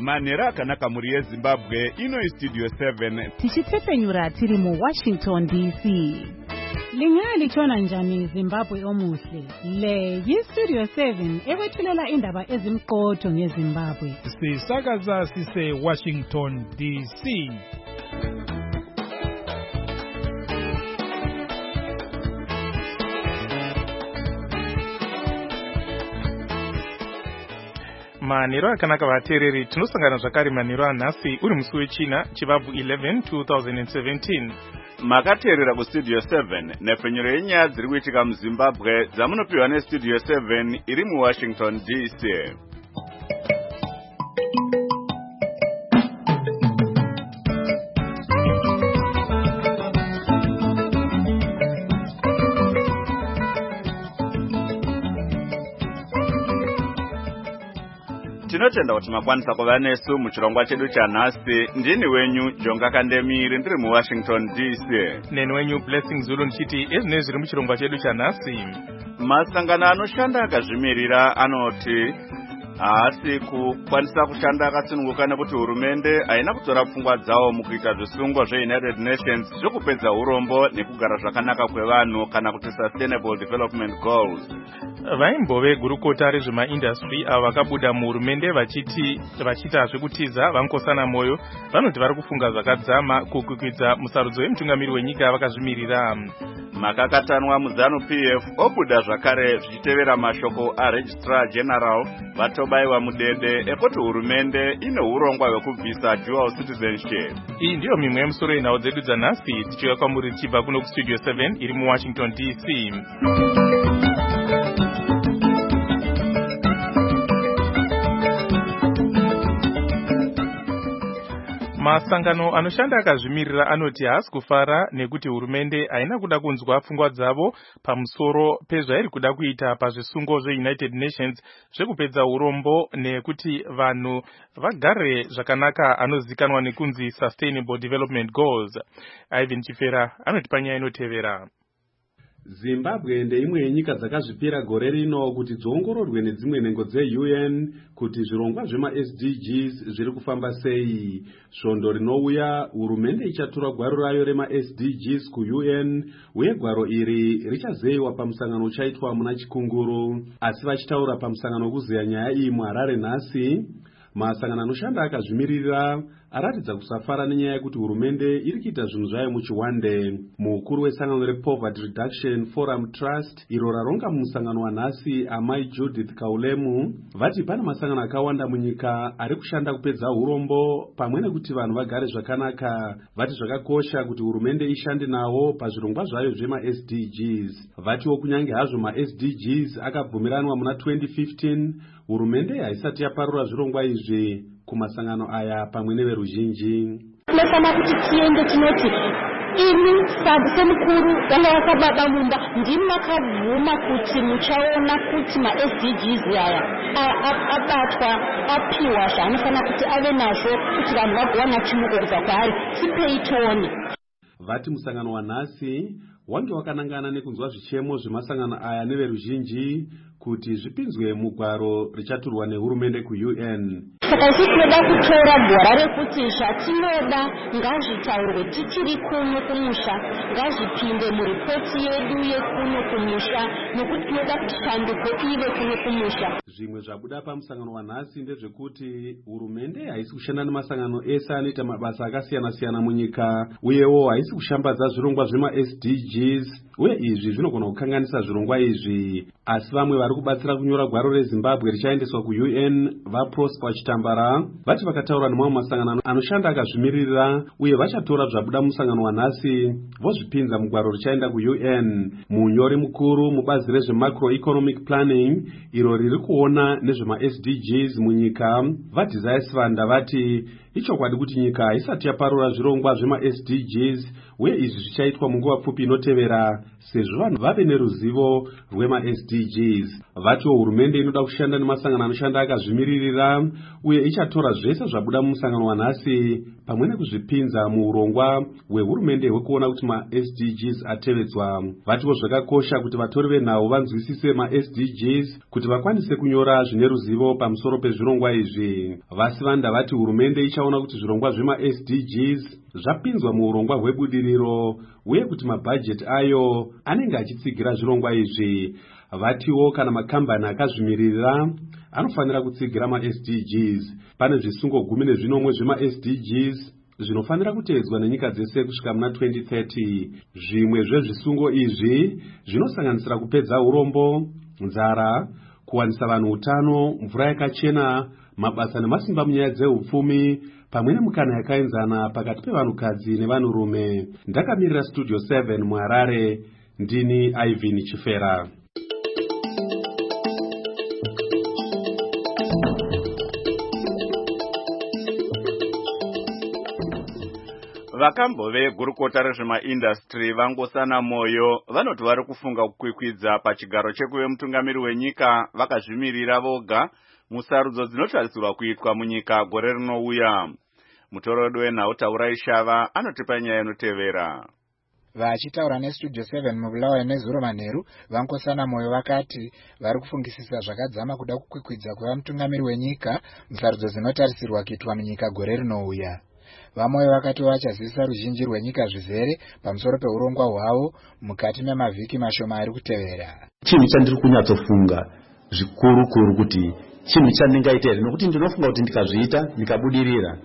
manhero akanaka muri yezimbabwe ino istudio 7 tichitepfenyura tiri muWashington DC. Lingalitshona njani Zimbabwe omuhle? Le yistudio 7 ekwethulela indaba ezimqotho ngeZimbabwe. Sisakaza sise Washington DC. Manhero akanaka vateereri, tinosangana zvakare manhero anhasi uri musi wechina chivabvu 11 2017. makateerera kustudio 7 nepfenyuro yenyaya dziri kuitika muZimbabwe dzamunopiwa nestudio 7 iri muWashington DC. Tinotenda kuti makwanisa kuva nesu muchirongwa chedu chanhasi. Ndini wenyu Jonga Kandemiri ndiri muWashington DC. Neni wenyu Blessing Zulu ndichiti ezvinezvi zviri muchirongwa chedu chanhasi. Masangano anoshanda akazvimirira anoti haasi kukwanisa kushanda akasununguka nekuti hurumende haina kutora pfungwa dzawo mukuita zvisungo zveUnited Nations zvokupedza urombo nekugara zvakanaka kwevanhu kana kuti Sustainable Development Goals. Vaimbove gurukota rezvemaindastry avo vakabuda muhurumende vachiita zvekutiza vamukosana moyo vanoti vari kufunga zvakadzama kukwikwidza musarudzo wemutungamiri wenyika vakazvimirira. Makakatanwa muZanu PF obuda zvakare zvichitevera mashoko aRegistrar General vatobayiwa mudede ekuti hurumende ine urongwa hwekubvisa dual citizenship. Iyi ndiyo mimwe yemusoro yenhau dzedu dzanhasi tichiuya kwamuri tichibva kuno kustudio 7 iri muWashington DC. Masangano anoshanda akazvimirira anoti haasi kufara nekuti hurumende haina kuda kunzwa pfungwa dzavo pamusoro pezvairi kuda kuita pazvisungo zveUnited Nations zvekupedza urombo nekuti vanhu vagare zvakanaka anozikanwa nekunzi Sustainable Development Goals. Ivan Chifera anotipa nyaya inotevera. Zimbabwe ndeimwe yenyika dzakazvipira gore rino kuti dziongororwe nedzimwe nhengo dzeUN kuti zvirongwa zvema-SDGs zviri kufamba sei. Svondo rinouya hurumende ichatura gwaro rayo rema-SDGs kuUN uye gwaro iri richazeyiwa pamusangano uchaitwa muna Chikunguru. Asi vachitaura pamusangano wekuzeya nyaya iyi muHarare nhasi, masangano anoshanda akazvimirira aratidza kusafara nenyaya yekuti hurumende iri kuita zvinhu zvayo muchiwande. Mukuru wesangano rePoverty Reduction Forum Trust iro raronga mumusangano wanhasi amai Judith Kaulemu vati pane masangano akawanda munyika ari kushanda kupedza urombo pamwe nekuti vanhu vagare zvakanaka. Vati zvakakosha kuti hurumende ishande nawo pazvirongwa zvayo zvema-SDGs. Vatiwo kunyange hazvo ma-SDGs akabvumiranwa muna 2015, hurumende haisati yaparura zvirongwa izvi kumasangano aya pamwe neveruzhinji. Tinofana kuti tiende tinoti imi semukuru vanga vakababa mumba ndimi makabvuma kuti muchaona kuti ma-SDGs aya abatwa apiwa zvaanofana kuti ave nazvo kuti vanhu vagowana chimuko kubva kwaari. Tipei tione. Vati musangano wanhasi wange wakanangana nekunzwa zvichemo zvemasangano aya neveruzhinji kuti zvipinzwe mugwaro richaturwa nehurumende kuUN. Saka isi tinoda kutora gwara rekuti zvatinoda ngazvitaurwe tichiri kuno kumusha, ngazvipinde muripoti yedu yekuno kumusha, nokuti tinoda kuti shanduko ive kuno kumusha. Zvimwe zvabuda pamusangano wanhasi ndezvekuti hurumende haisi kushanda nemasangano ese anoita mabasa akasiyana-siyana munyika, uyewo haisi kushambadza zvirongwa zvema-SDGs, uye izvi zvinogona kukanganisa zvirongwa izvi. Asi vamwe vari kubatsira kunyora gwaro reZimbabwe richaendeswa kuUN vaProsper Chitambara vati vakataura nemamwe masangano anoshanda akazvimirira uye vachatora zvabuda musangano wanhasi vozvipinza mugwaro richaenda kuUN. Munyori mukuru mubazi rezvemacroeconomic planning iro riri kuona nezvema-SDGs munyika vaDesire Sivanda vati Ichokwadi kuti nyika isati yaparura zvirongwa zvema-SDGs uye izvi zvichaitwa munguva pfupi inotevera sezvo vanhu vave neruzivo rwema-SDGs. Vatiwo hurumende inoda kushanda nemasangano anoshanda akazvimiririra uye ichatora zvese zvabuda mumusangano wanhasi pamwe nekuzvipinza muurongwa hwehurumende hwekuona kuti ma-SDGs atevedzwa. Vatiwo zvakakosha kuti vatori venhau vanzwisise ma-SDGs kuti vakwanise kunyora zvine ruzivo pamusoro pezvirongwa izvi. Vasivanda vati hurumende ichaona kuti zvirongwa zvema-SDGs zvapinzwa muurongwa hwebudiriro uye kuti mabhajeti ayo anenge achitsigira zvirongwa izvi. Vatiwo kana makambani akazvimiririra anofanira kutsigira ma-SDGs. Pane zvisungo 14 zvema-SDGs zvinofanira kuteedzwa nenyika dzese kusvika muna 2030. Zvimwe zvezvisungo izvi zvinosanganisira kupedza urombo, nzara, kuwanisa vanhu utano, mvura yakachena, mabasa nemasimba munyaya dzeupfumi pamwe nemukana yakaenzana pakati pevanhukadzi nevanhurume. Ndakamirira Studio 7 muHarare, ndini Ivan Chifera. Vakambo vegurukota rezvemaindastri vangosana moyo vanoti vari kufunga kukwikwidza pachigaro chekuve mutungamiri wenyika vakazvimirira voga musarudzo dzinotarisirwa kuitwa munyika gore rinouya. Mutorodi wenhau Taurai Shava anotipa nyaya inotevera. Vachitaura neStudio 7 mubulawayo nezuro manheru, vangosana moyo vakati vari kufungisisa zvakadzama kuda kukwikwidza kuva mutungamiri wenyika musarudzo dzinotarisirwa kuitwa munyika gore rinouya. Vamwe vakati vachazivisa ruzhinji rwenyika zvizere pamusoro peurongwa hwavo mukati memavhiki mashoma ari kutevera. Chinhu chandiri kunyatsofunga zvikuru kuti chinhu chandingaita here, nokuti ndinofunga kuti ndikazviita ndikabudirira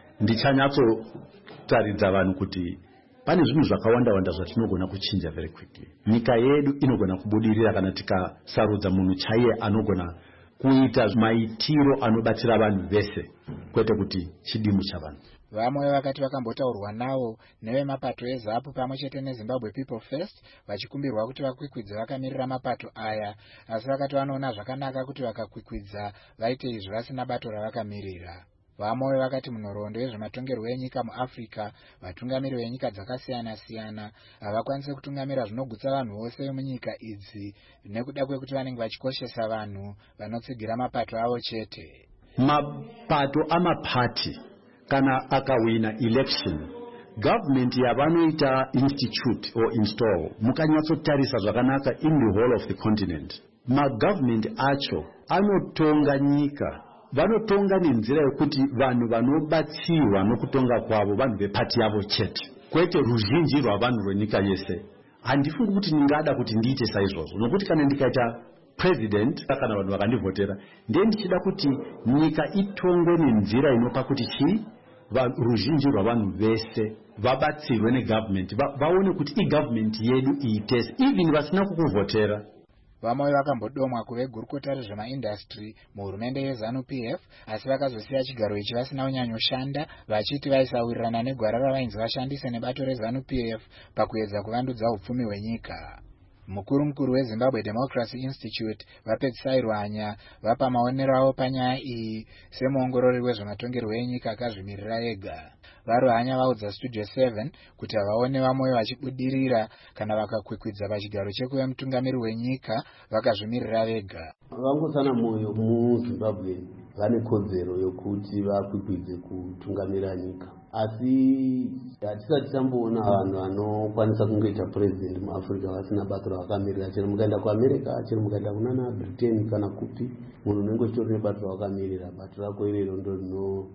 ndichanyatsotaridza vanhu kuti pane zvinhu zvakawanda zvatinogona kuchinja very quickly. Nyika yedu inogona kubudirira kana tikasarudza munhu chaiye anogona kuita maitiro anobatsira vanhu vese kwete kuti chidimu chavanhu. Vamwe vakati vakambotaurwa navo nevemapato eZAPU pamwe chete neZimbabwe People First vachikumbirwa kuti vakwikwidze vakamirira mapato aya, asi vakati vanoona zvakanaka kuti vakakwikwidza vaite izvi vasina bato ravakamirira. Vamwe vakati munhoroondo yezvematongerwo enyika muAfrica vatungamiri venyika dzakasiyana-siyana havakwanise kutungamira zvinogutsa vanhu vose munyika idzi nekuda kwekuti vanenge vachikoshesa vanhu vanotsigira mapato avo chete. Mapato amapati kana akawina election, government yavanoita institute or install mukanyatsotarisa zvakanaka in the whole of the continent. Magovernment acho anotonga nyika, vanotonga nenzira yekuti vanhu vanobatsirwa nokutonga kwavo vanhu vepati yavo chete, kwete ruzhinji rwavanhu rwenyika yese. Handifungi kuti ndingada kuti ndiite saizvozvo, nokuti kana ndikaita president kana vanhu vakandivhotera ndiye ndichida kuti nyika itongwe nenzira inopa kuti ruzhinji rwavanhu vese vabatsirwe negovernment, vaone kuti igovernment yedu iitese even vasina kukuvhotera. Vamwe vakambodomwa kuve gurukota rezvemaindastri muhurumende yeZANU-PF, asi vakazosiya chigaro ichi vasina unyanyoshanda, vachiti vaisawirirana negwara ravainzi vashandise nebato reZANU-PF pakuedza kuvandudza upfumi hwenyika. Mukuru weZimbabwe Democracy Institute vapedzisai Rwanya vapa maonero avo panyaya iyi semuongorori wezvematongerwo enyika akazvimirira ega. Varwanya vaudza Studio 7 kuti havaone vamwe vachibudirira kana vakakwikwidza pachigaro chekuve mutungamiri wenyika vakazvimirira vega. Vangosana moyo muZimbabwe vane kodzero yokuti vakwikwidze kutungamira nyika, asi hatisati tamboona vanhu vanokwanisa kungoita president muAfrica vasina bato ravakamirira. Chero mukaenda kuAmerica, chero mukaenda kunana Britain kana kupi, munhu unenge uchitori nebato ravakamirira. Bato rako irero ndo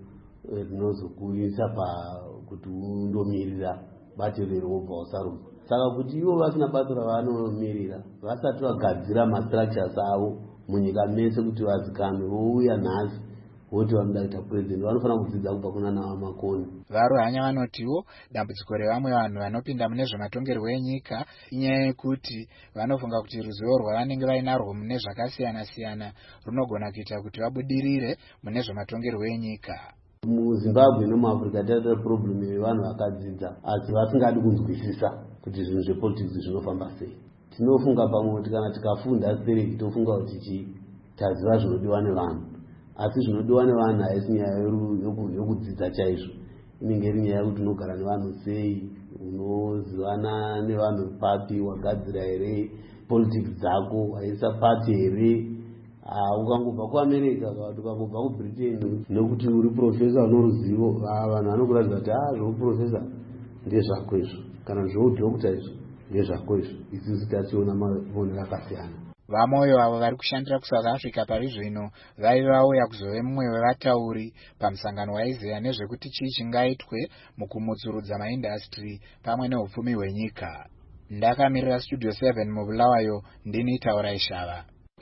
rinozokuisa pakuti undomirira bato irero wobva wasarudzwa. Saka kuti ivo vasina bato ravanomirira, vasati vagadzira mastructures avo munyika mese kuti vazikamwe, vouya nhasi voti vanoda kuita president, vanofanira kudzidza kubva kunana Makoni. Varwanya vanotiwo dambudziko revamwe vanhu vanopinda mune zvematongerwo enyika inyaya yekuti vanofunga kuti ruzivo rwavanenge vainarwo mune zvakasiyana-siyana runogona kuita kuti vabudirire mune zvematongerwo enyika. MuZimbabwe nomuAfrica taita problem yevanhu vakadzidza asi vasingadi kunzwisisa kuti zvinhu zvepolitics zvinofamba sei. Tinofunga pamwe kuti kana tikafunda sitereki tofunga kuti taziva zvinodiwa nevanhu, asi zvinodiwa nevanhu haisi nyaya yokudzidza chaizvo, inenge iri nyaya yekuti unogara nevanhu sei, unozivana nevanhu papi, wagadzira here politics dzako, haisa pati here. Ukangobva kuamerica ukangobva kubritain nekuti uri profesa unoruzivo, vanhu vanokuratidza kuti zvouprofesa ndezvako izvo, kana zvoudhokta izvo ndezvako izvo. Isusu tachiona maonero akasiyana. Vamoyo avo vari kushandira kuSouth Africa pari zvino vaive vauya kuzove mumwe wevatauri pamusangano waizeya nezvekuti chii chingaitwe mukumudzurudza maindastry pamwe neupfumi hwenyika. Ndakamirira Studio 7 muBulawayo, ndini Taurai Shava.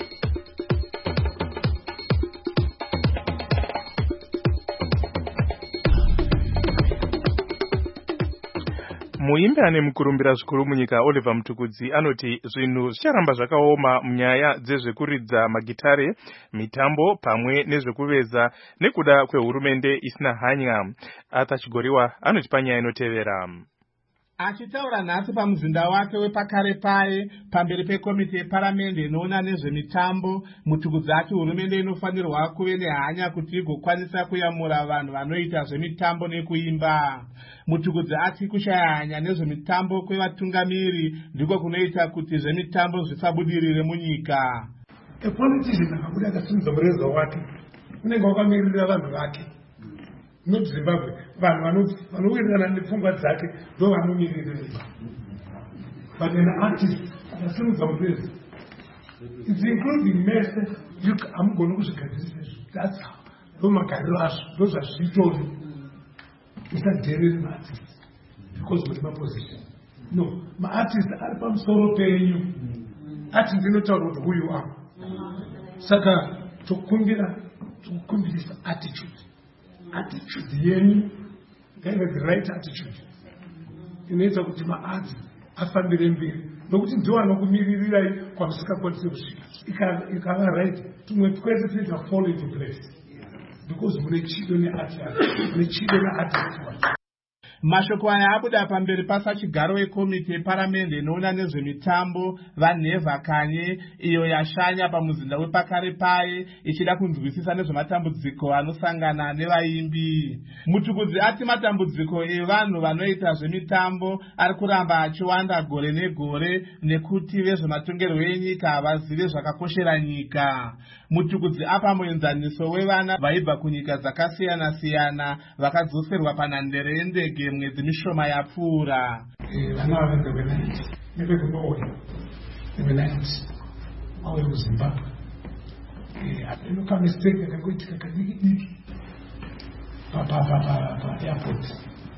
Muimbi ane mukurumbira zvikuru munyika Oliver Mtukudzi anoti zvinhu zvicharamba zvakaoma munyaya dzezvekuridza magitare, mitambo pamwe nezvekuveza nekuda kwehurumende isina hanya. Arthur Chigoriwa anoti panyaya inotevera. Achitaura nhasi pamuzinda wake wePakarepaye pamberi pekomiti yeparamende inoona nezvemitambo, Mtukudzi ati hurumende inofanirwa kuve nehanya kuti igokwanisa kuyamura vanhu vanoita zvemitambo nekuimba. Mtukudzi ati kushaya hanya nezvemitambo kwevatungamiri ndiko kunoita kuti zvemitambo zvisabudirire munyika. Politician akabuda akasimudza mureza wake unenge wakamirira vanhu vake. MuZimbabwe vanhu vanowirirana nepfungwa dzake ndo vanomiririra. But an artist akasimudza mureza, it's including Messi, hamugoni kuzvigadzirisa izvo. That's how. Ndo magariro azvo, ndo zvazvitori. Musadherere maartist because muri maposition. No, maartist ari pamusoro penyu. Artist inotaura kuti who you are. Saka tokumbirisa attitude yenyu ngaive the right attitude inoita kuti maarti afambire mberi, nokuti ndiwo anokumiririrai kwamusingakwanisi kusvika. Ikava right, tumwe twese tunoita fall into place because mune chido nearti yako, mune chido neartist wacho. Mashoko aya abuda pamberi pasachigaro wekomiti yeparamende inoona nezvemitambo Vanheva Kanye, iyo yashanya pamuzinda wePakarepaye ichida kunzwisisa nezvematambudziko anosangana nevaimbi. Mtukudzi ati matambudziko evanhu vanoita zvemitambo ari kuramba achiwanda gore negore nekuti vezvematongerwo enyika havazive zvakakoshera nyika. Mtukudzi apa muenzaniso wevana vaibva kunyika dzakasiyana siyana vakadzoserwa panhandare yendege mwedzi mishoma yapfuura. Vana vavenza kwe90 nepekunoya newe90 vauya kuZimbabwe. Inoka mistake yakangoitika kadiki paairport,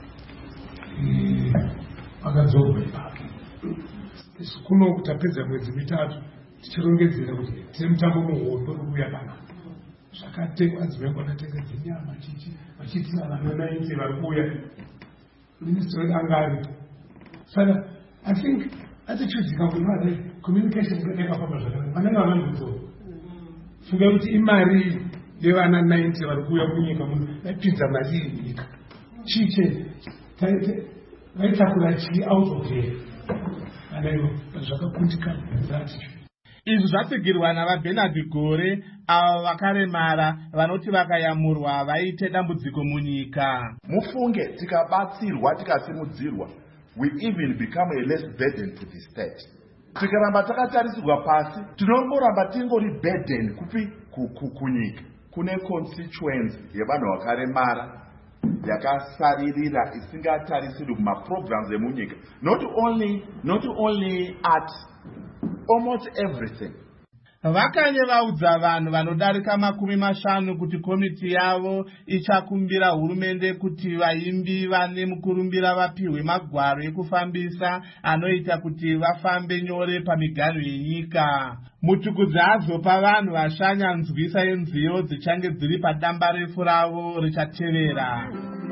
vakadzorwa ipapo. Kuno kuti apedza mwedzi mitatu tichirongedzera kuti tine mutambo muhondo uri pana zvakatekwa dzimwe akatenga dzinyama vachiti vano90 vari kuuya. Minister anga aripo. Saka I think attitude ikakunaka, communication yakafamba zvakanaka. Vanenge vanangodzora funga kuti imari yevana 90 vari kuuya munyika muno yapinza mari yenyika. Chiche vaitakura chii out of here. Vanaivo zvakakundikana attitude. Izvi zvatsigirwa navaBernard Gore ava vakaremara vanoti vakayamurwa vaite dambudziko munyika. Mufunge tikabatsirwa tikasimudzirwa, we even become a less burden to the state. Tikaramba takatarisirwa pasi, tinongoramba tingori burden kupi kunyika. Kune constituency yevanhu vakaremara yakasaririra isingatarisirwi kumaprograms emunyika. Not only art, almost everything. Vakanye vaudza vanhu vanodarika 50 kuti komiti yavo ichakumbira hurumende kuti vaimbi vane mukurumbira vapiwe magwaro ekufambisa anoita kuti vafambe nyore pamiganhu yenyika. Mtukudzi azopa vanhu vashanya nzwisa yenziyo dzichange dziri padamba refu ravo richatevera.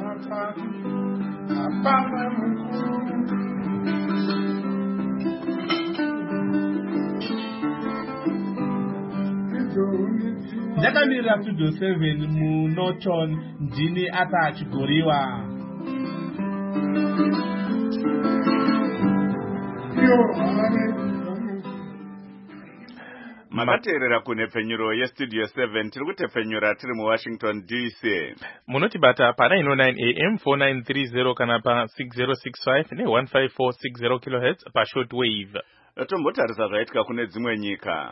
Ndakamirira Studio 7 muNorton, ndini Arthur Chigoriwa. makateerera kunhepfenyuro yestudio 7 tiri kutepfenyura tiri muwashington dc. Munotibata pa 909 am 4930 kana pa 6065 ne15460 kHz pa short wave. Tombotarisa zvaitika kune dzimwe nyika.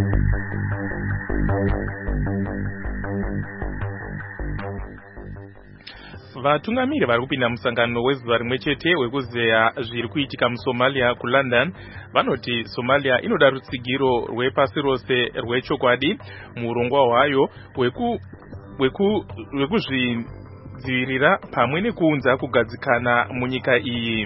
Vatungamiri vari kupinda musangano wezuva rimwe chete wekuzeya zviri kuitika muSomalia kuLondon vanoti Somalia inoda rutsigiro rwepasi rose rwechokwadi muurongwa hwayo wekuzvidzivirira pamwe nekuunza kugadzikana munyika iyi.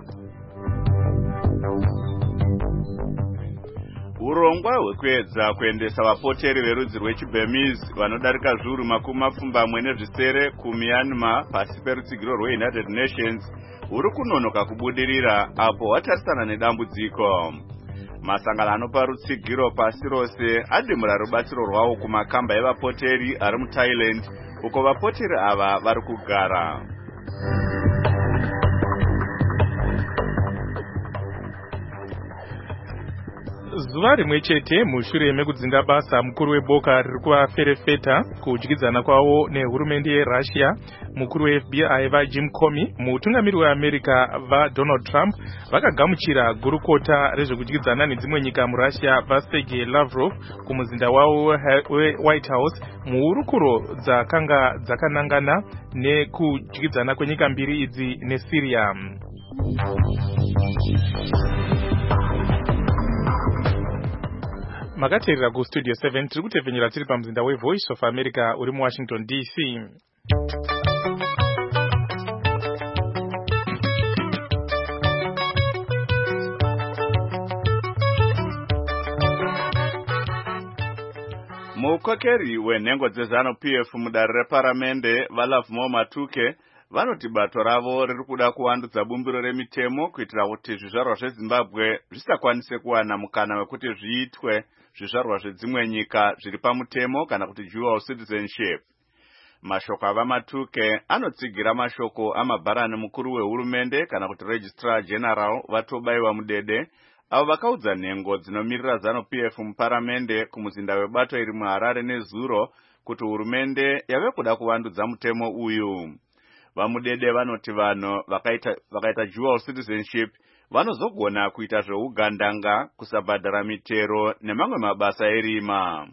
Urongwa hwekuedza kuendesa vapoteri verudzi rwechiBurmese vanodarika zviuru 70 kuMyanmar pasi perutsigiro rweUnited Nations huri kunonoka kubudirira apo watarisana nedambudziko. Masangano anopa rutsigiro pasi rose adimura rubatsiro rwawo kumakamba evapoteri ari muThailand uko vapoteri ava vari kugara. Zuva rimwe chete mushure mekudzinga basa mukuru weboka riri kuvaferefeta kudyidzana kwavo nehurumende yeRussia, mukuru weFBI vaJim Comey, mutungamiri weAmerica vaDonald Trump vakagamuchira gurukota rezvekudyidzana nedzimwe nyika muRussia vaSergei Lavrov kumuzinda wavo weWhite House muhurukuro dzakanga dzakanangana nekudyidzana kwenyika mbiri idzi neSyria. Makateerera kustudio 7 tiri kutepfenyura tiri pamuzinda weVoice of America uri muWashington DC. Mukokeri wenhengo dzeZANU-PF mudare reparamende vaLovemore Matuke vanoti bato ravo riri kuda kuvandudza bumbiro remitemo kuitira kuti zvizvarwa zveZimbabwe zvisakwanise kuwana mukana wekuti zviitwe zvizvarwa zvedzimwe nyika zviri pamutemo kana kuti dual citizenship. Mashoko avaMatuke anotsigira mashoko amabharani mukuru wehurumende kana kuti registrar general vatobaiwa mudede avo vakaudza nhengo dzinomirira ZANU-PF muparamende kumuzinda webato iri muHarare nezuro kuti hurumende yave kuda kuvandudza mutemo uyu. Vamudede vanoti vanhu vakaita dual citizenship vanozogona kuita zveugandanga, kusabhadhara mitero nemamwe mabasa erima.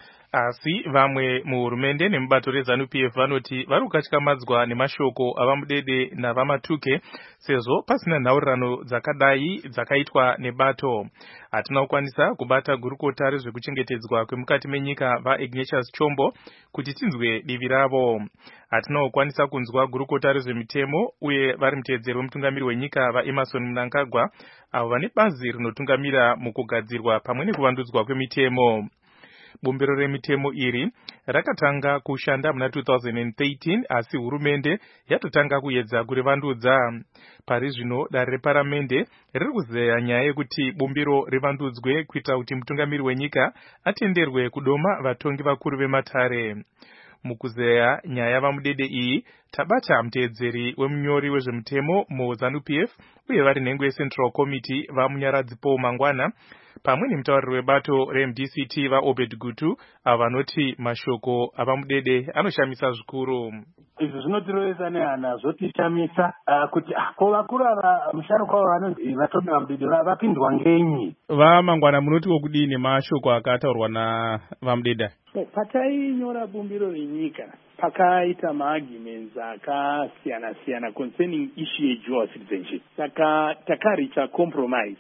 Asi vamwe muhurumende nemubato reZANU-PF vanoti vari kukatyamadzwa nemashoko avamudede navaMatuke sezvo pasina nhaurirano dzakadai dzakaitwa nebato. Hatina kukwanisa kubata gurukota rezvekuchengetedzwa kwemukati menyika vaIgnatius Chombo kuti tinzwe divi ravo. Hatina kukwanisa kunzwa gurukota rezvemitemo uye vari muteedzeri wemutungamiri wenyika vaEmerson Mnangagwa avo vane bazi rinotungamira mukugadzirwa pamwe nekuvandudzwa kwemitemo. Bumbiro remitemo iri rakatanga kushanda muna 2013 asi hurumende yatotanga kuedza kurivandudza. Pari zvino dare reparamende riri kuzeya nyaya yekuti bumbiro rivandudzwe kuitira kuti mutungamiri wenyika atenderwe kudoma vatongi vakuru vematare. Mukuzeya nyaya yavamudede iyi tabata muteedzeri wemunyori wezvemutemo muZANU-PF uye vari nhengo yeCentral Committee vamunyaradzi Paul Mangwana pamwe nemutauriri webato reMDCT vaObed Gutu avo vanoti mashoko avamudede anoshamisa zvikuru. Izvi zvinotirovesa nehana zvotishamisa kuti ko vakuru ava musharuka wavo vanonzi vatobaiwa mudede vapindwa ngenyi. VaMangwana munoti wokudini mashoko akataurwa navamudede? Patainyora bumbiro renyika pakaita maarguments akasiyana-siyana concerning issue yedual citizenship. Saka takaricha compromise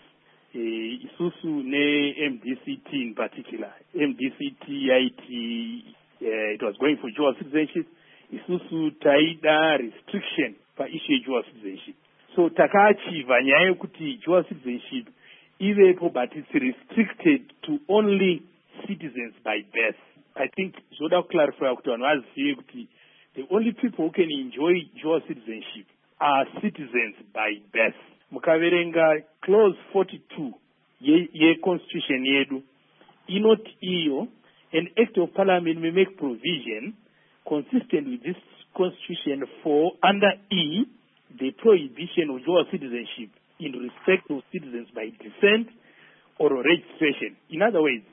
isusu neMDCT in particular. MDCT yaiti it was going for dual citizenship. Isusu taida restriction paissue yedual citizenship. So takaachiva nyaya yekuti dual citizenship ivepo but it's restricted to only citizens by birth. I think zvoda kuclarify kuti vanhu vazive kuti the only people who can enjoy dual citizenship are citizens by birth. Mukaverenga clause 42 ye-constitution yedu inoti iyo an act of parliament may make provision consistent with this constitution for under E the prohibition of dual citizenship in respect of citizens by descent or registration. In other words,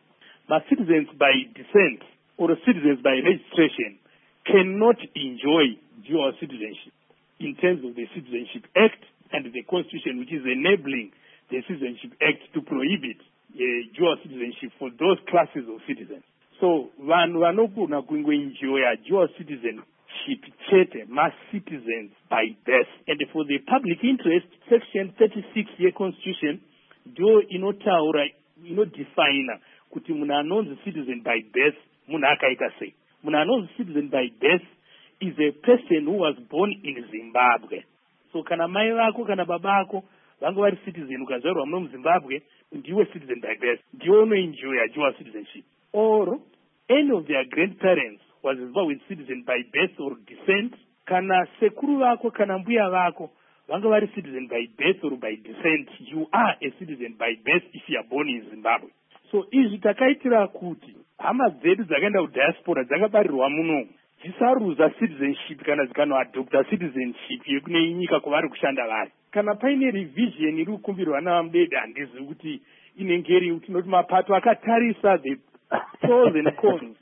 citizens by descent or citizens by registration cannot enjoy dual citizenship in terms of the Citizenship Act and the Constitution, which is enabling the Citizenship Act to prohibit dual citizenship for those classes of citizens. So, vanhu vanogona kungoenjoya dual citizenship chete, mass citizens by birth. And for the public interest, Section 36 ye-Constitution ndo inotaura, inodefine kuti munhu anonzi citizen by birth, munhu akaita sei. Munhu anonzi citizen by birth is a person who was born in Zimbabwe. So kana mai vako kana baba ako vange vari citizen ukazvarwa muno muZimbabwe, ndiwe citizen by birth, ndiwe unoenjoya dual citizenship. Or any of their grandparents was Zimbabwean citizen by birth or descent, kana sekuru vako kana mbuya vako vange vari citizen by birth or by descent, you are a citizen by birth if you are born in Zimbabwe. So izvi takaitira kuti hama dzedu dzakaenda kudiaspora dzakabarirwa muno dzisaruza citizenship kana dzikanoadopta citizenship yekune nyika kwavari kushanda vari. Kana paine revision iri kukumbirwa navamudede handizivi kuti inenge iri, tinoti mapato akatarisa the pros and cons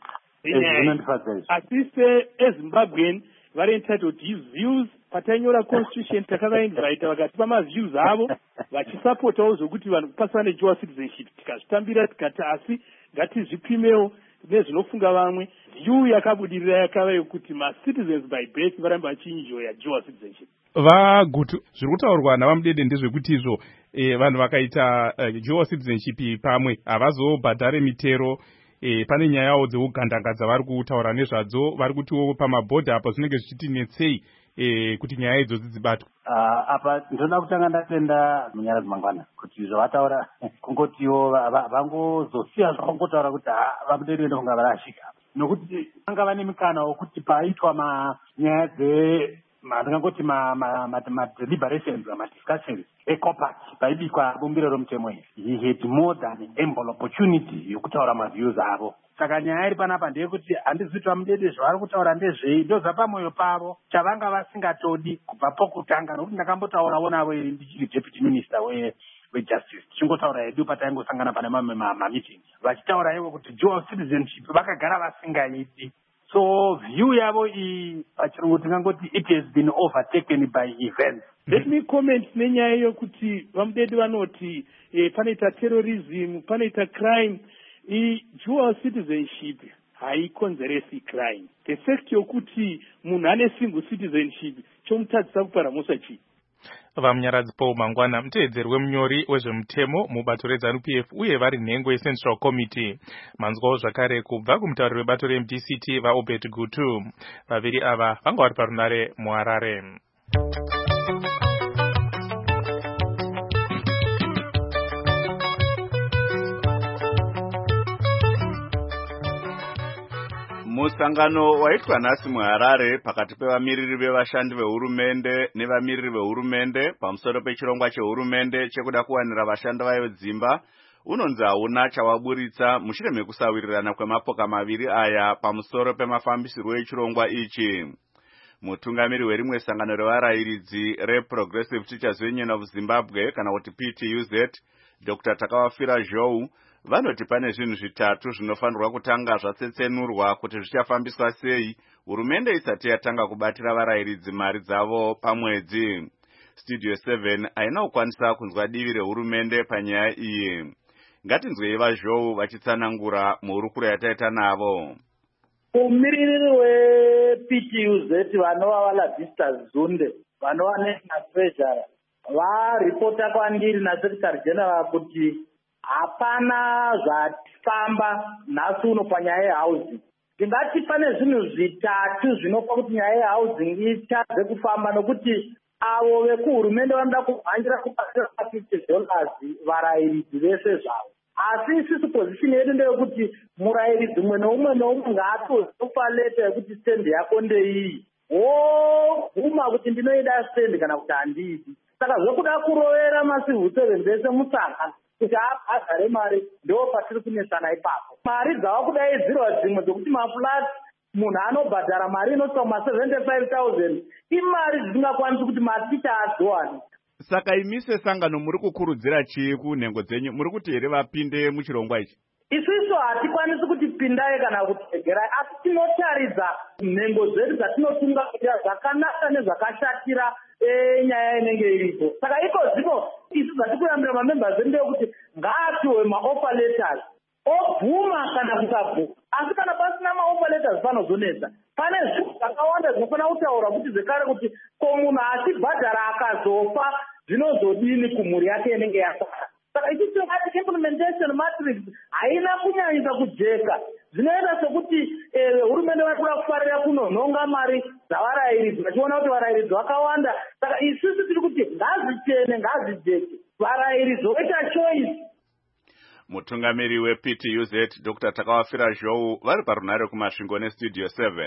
asi sezimbabwean vari entitled to his views. Patainyora constitution takavainvita vakatipa maviews avo vachisupportawo zvokuti vanhu kupasana dual citizenship. Tikazvitambira tikati asi ngatizvipimewo nezvinofunga vamwe. View yakabudirira yakava yokuti citizens by birth varamba vachienjoya dual citizenship. Vagutu zviri kutaurwa navamudede ndezvekuti izvo vanhu vakaita dual citizenship pamwe havazobhadhare mitero. Pane nyayawo dzeugandanga vari kutaura nezvadzo, vari kutiwo pamabhodha apo zvinenge zvichitinetsei kuti nyaya idzodzi dzibatwe. Apa ndinoda kutanga ndatenda munyara dzemangwana kuti zvavataura kungotiwo vangozosiya zvakangotaura kuti vamudede ndokunga varashika, nokuti vanga vane mikana wokuti paitwa nyaya ndingangoti deliberations discussions ecopat paibikwa bumbiro romutemo iri, he had more than ample opportunity yokutaura maviews avo. Saka nyaya iri panapa ndeyekuti handizivi kuti vamudede zvavari kutaura ndezvei, ndo zvapamwoyo pavo chavanga vasingatodi kubva pokutanga, nokuti ndakambotaurawo navo ndichiri deputy minister wejustice, tichingotaura hedu pataingosangana pane mamwe mameeting, vachitaura ivo kuti dual citizenship vakagara vasingaiti. So view yavo iyi pachirungu tingangoti it has been overtaken by events. Let me comment nenyaya yokuti vamudede vanoti panoita terrorism, panoita crime. Dual citizenship haikonzeresi crime. The fact yokuti munhu ane single citizenship chomutadzisa kuparamusa chii. Vamunyaradzi Paul Mangwana, muteedzeri wemunyori wezvemutemo mubato reZANU-PF uye vari nhengo yeCentral Committee. Manzwawo zvakare kubva kumutauri webato reMDCT vaObed Gutu. Vaviri ava vanga vari parunare muHarare. Musangano waitwa nhasi muHarare pakati pevamiriri vevashandi vehurumende nevamiriri vehurumende pamusoro pechirongwa chehurumende chekuda kuwanira vashandi vayo dzimba unonzi hauna chawaburitsa mushure mekusawirirana kwemapoka maviri aya pamusoro pemafambisirwo echirongwa ichi. Mutungamiri werimwe sangano revarayiridzi reProgressive Teachers Union of Zimbabwe kana kuti PTUZ, Dr. Takawafira Zhou, vanoti pane zvinhu zvitatu zvinofanirwa kutanga zvatsetsenurwa kuti zvichafambiswa sei hurumende isati yatanga kubatira varayiridzi mari dzavo pamwedzi. Studio 7 haina kukwanisa kunzwa divi rehurumende panyaya iyi. Ngatinzwei vaZhou vachitsanangura muhurukuro yataita navo. Mumiriri wePTUZ vanova vaLavista Zunde vanova National Treasurer varipota kwandiri naSecretary General kuti hapana zvafamba nhasi uno panyaya yehousing. Ndingati pane zvinhu zvitatu zvinopa kuti nyaya yehousing itadze kufamba, nokuti avo vekuhurumende vanoda kumhanjira kubatira $50 varayiridzi vese zvavo. Asi isusu position yedu ndeyekuti murayiridzi umwe neumwe ngaatozopa leta yekuti stand yako ndeiyi, woguma kuti ndinoida stand kana kuti handiidi. Saka zvokuda kurovera macivil servants vese mutsanga kuti agare mari ndo patiri kunesana ipapo. Mari dzava kudaidzirwa dzimwe dzokuti maflat munhu anobhadhara mari inosvika $75,000 imari dzisingakwanisi kuti maticha adzoani. Saka imise sangano muri kukurudzira chii kunhengo dzenyu? Muri kuti here vapinde muchirongwa ichi? isusu hatikwanisi kuti pindai kana kuti tegerai, asi tinotaridza nhengo dzedu dzatinotungamirira zvakanaka nezvakashatira nyaya inenge iripo. Saka ikozvino isu zvatikuyambira mamembers edu ndeyekuti ngaatiwe maoffer letters obvuma kana kusabvuma, asi kana pasina maoffer letters panozonetsa. Pane zvinhu zvakawanda zvinofana kutaura kuti zvekare kuti ko munhu achibhadhara akazofa zvinozodini kumhuri yake inenge yasara. Saka ichiti implementation matrix haina kunyanyisa kujeka, zvinoita sekuti hurumende vari kuda kufarira kunonhonga mari dzavarairidzi vachiona kuti varairidzi vakawanda. Saka isusu tiri kuti ngazichene ngazijeke, varairidzi voita choice. Mutungamiri wePTUZ Dr. Takawafira Zhou vari parunare kumasvingo neStudio 7.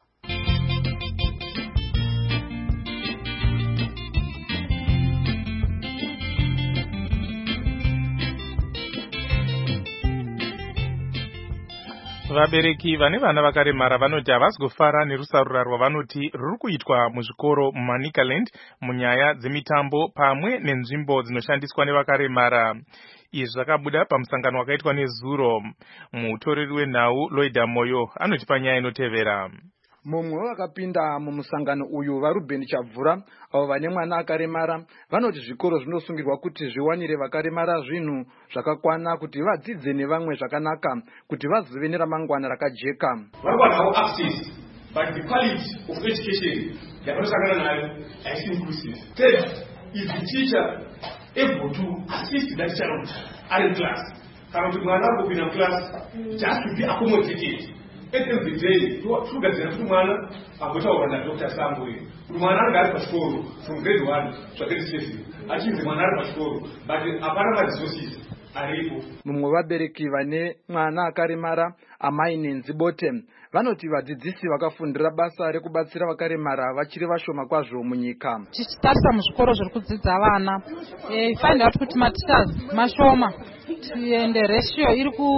Vabereki vane vana vakaremara vanoti havasi kufara nerusarura rwavanoti ruri kuitwa muzvikoro muManicaland munyaya dzemitambo pamwe nenzvimbo dzinoshandiswa nevakaremara. Izvi zvakabuda pamusangano wakaitwa nezuro. Mutoreri wenhau Loida Moyo anotipa nyaya inotevera. Mumwe vakapinda mumusangano uyu vaRuben Chabvura avo vane mwana akaremara vanoti zvikoro zvinosungirwa kuti zviwanire vakaremara zvinhu zvakakwana kuti vadzidze nevamwe zvakanaka kuti vazive neramangwana rakajeka. Varikuwanawo access, but the quality of education yavanosangana nayo haisi inclusive. Third is the teacher able to assist that child in class. Kana kuti mwana akupinda class just to be accommodated. At the end of the day, tugadzira kuti mwana agotaura naDr. Sambwe kuti mwana anga ari pachikoro from grade 1 zvakaita sezvi achinzi mwana ari pachikoro but hapana maresources aripo. Mumwe vabereki vane mwana akaremara Amai Nenzi Bote vanoti vadzidzisi vakafundira basa rekubatsira vakaremara vachiri vashoma kwazvo munyika. Tichitarisa muzvikoro zviri kudzidza vana ifanira kuti mateachers mashoma ende ratio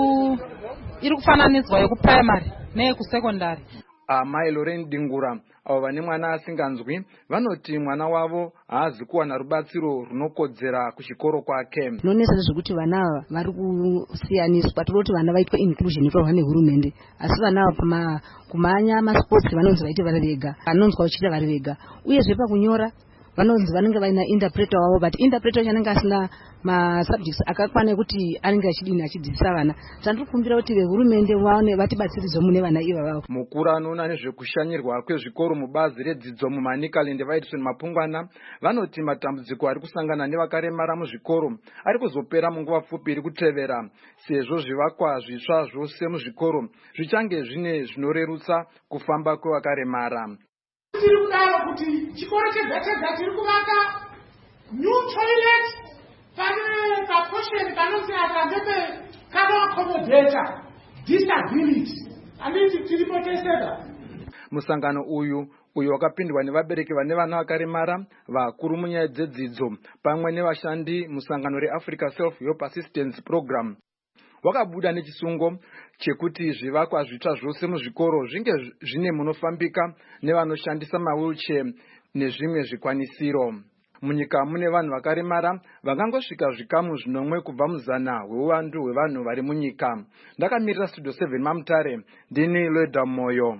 iri kufananidzwa yekuprimary neyekusekondari. Amai Lauren Dingura avo vane mwana asinganzwi vanoti mwana wavo haazi kuwana rubatsiro runokodzera kuchikoro kwake. Nonesa zvekuti vana vari kusiyaniswa, toti vana vaitwa inclusion inoitwa nehurumende, asi vana kumanya masports vanonzi vaite vari vega, vanonzwa vachiita vari vega, uyezve pakunyora vanonzi vanenge vaina interpreter wavo, but interpreter anenge asina masubjects akakwana ekuti anenge achidini achidzidzisa vana. Tandikumbira kuti vehurumende vaone vatibatsiridze mune vana iva vavo. Mukuru anoona nezvekushanyirwa kwezvikoro mubazi redzidzo muManicaland Edison Mapungwana vanoti matambudziko ari kusangana nevakaremara muzvikoro ari kuzopera munguva pfupi iri kutevera, sezvo zvivakwa zvitsva zvose muzvikoro zvichange zvine zvinorerutsa kufamba kwevakaremara. Tiri kudaro kuti chikoro chega chega tiri kuvaka new toilet pane paportion panonzi apa ndepe kanoaccommodata disability anditi tiripotesera. Musangano uyu wakapindwa nevabereki vane vana vakaremara, vakuru munyaya dzedzidzo pamwe nevashandi musangano reAfrica Self Help Assistance Program. Wakabuda nechisungo chekuti zvivakwa zvitsva zvose muzvikoro zvinge zvine munofambika nevanoshandisa mawheelchair nezvimwe zvikwanisiro. Munyika mune vanhu vakaremara vangangosvika zvikamu zvinomwe kubva muzana hweuwandu hwevanhu vari munyika. Ndakamirira Studio 7 Mamutare, ndini Loida Moyo.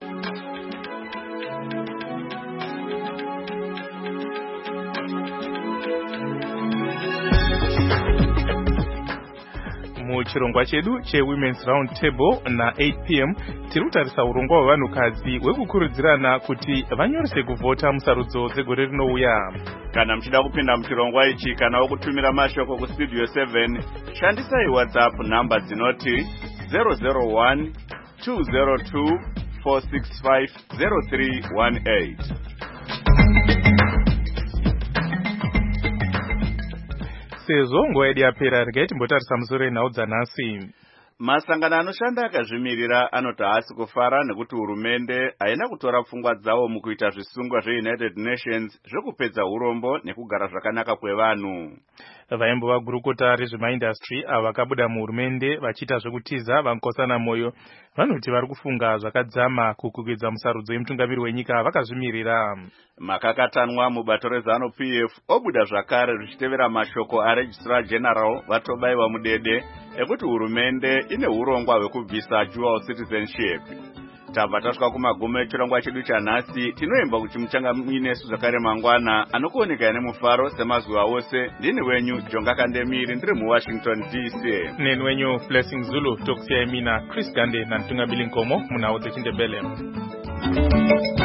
Muchirongwa chedu cheWomen's Round Table na8 p.m. tiri kutarisa urongwa hwevanhukadzi hwekukurudzirana kuti vanyorese kuvhota musarudzo dzegore rinouya. Kana muchida kupinda muchirongwa ichi kana wokutumira mashoko kuStudio 7, shandisai WhatsApp namba dzinoti 001 202 465 0318. Sezvo nguva yedu yapera, regai timbotarisa musoro wenhau dzanhasi. Masangano anoshanda akazvimirira anoti haasi kufara nekuti hurumende haina kutora pfungwa dzavo mukuita zvisungwa zveUnited Nations zvekupedza urombo nekugara zvakanaka kwevanhu. Vaimbova gurukota rezvemaindastry avo vakabuda muhurumende vachiita zvekutiza vaMukosana Moyo vanoti vari kufunga zvakadzama kukwikwidza musarudzo yemutungamiri wenyika vakazvimirira. Makakatanwa mubato rezano PF obuda zvakare zvichitevera mashoko aRegistrar General Vatobaiwa Mudede ekuti hurumende ine urongwa hwekubvisa dual citizenship. Tabva tasvika kumagumo echirongwa chedu chanhasi. Tinoimba kuti muchanga muinesu zvakare mangwana anokuoneka nemufaro semazuva ose. Ndini wenyu Jonga Kandemiri ndiri muWashington DC. Neni wenyu Blessing Zulu tokusiyai mina Chris Gande naNtungamili Nkomo munhau dzechindebele.